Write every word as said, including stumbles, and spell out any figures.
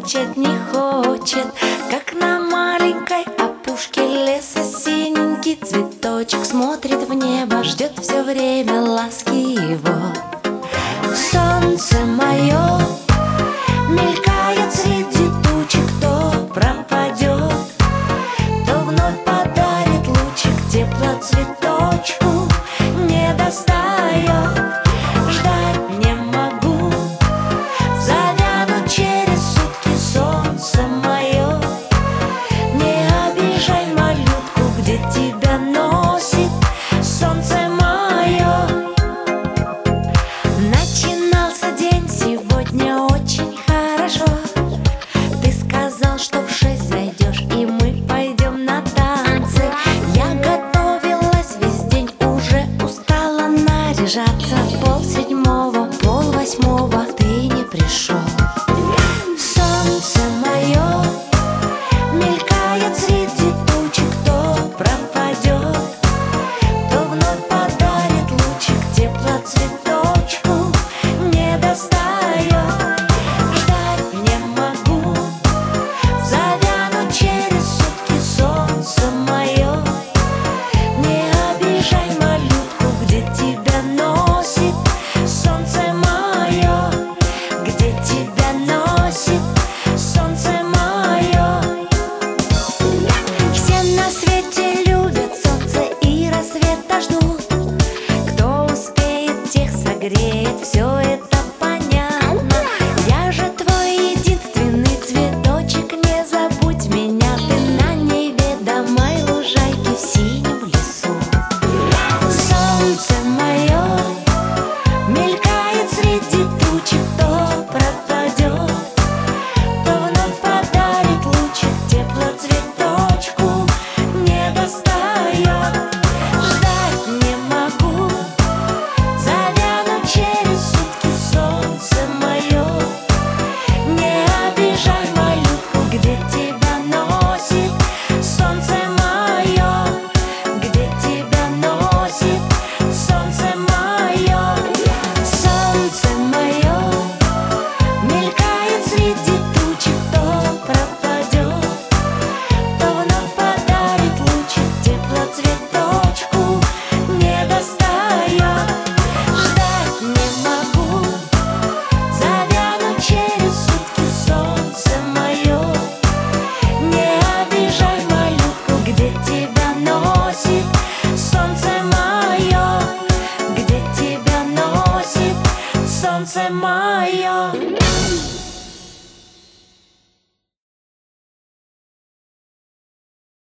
скучать не хочет, как на маленькой опушке леса синенький цветочек смотрит в небо, ждет все время ласки его. Солнце мое мелькает среди тучек, то пропадет, то вновь подарит лучик, тепло цветочку не достает. Ждать не могу, завянут через сутки. Солнце мое, не обижай малютку, где тебя носит солнце мое. Начинался день сегодня очень хорошо. Ты сказал, что в шесть зайдешь, и мы пойдем на танцы. Я готовилась весь день, уже устала наряжаться. Пол седьмого, пол восьмого, ты не пришел. Солнце мое мелькает среди тучек, то пропадет, то вновь подарит лучик, тепло цветочку не достает. Ждать не могу, завянут через сутки. Солнце мое, не обижай малютку, где тебя носит солнце мое, где тебя носит солнце мое. Все на свете любят солнце и рассвета ждут. Кто успеет, тех согреет, все это понятно. Я же твой единственный цветочек, не забудь меня ты на неведомой лужайке в синем лесу. Солнце мое мелькает среди тучек, то пропадет, то вновь подарит лучик, тепло цветочку не достает. Ждать не могу, завянут через сутки. Солнце мое, не обижай малютку, где тебя носит солнце мое, где тебя носит солнце мое. Солнце мое мелькает среди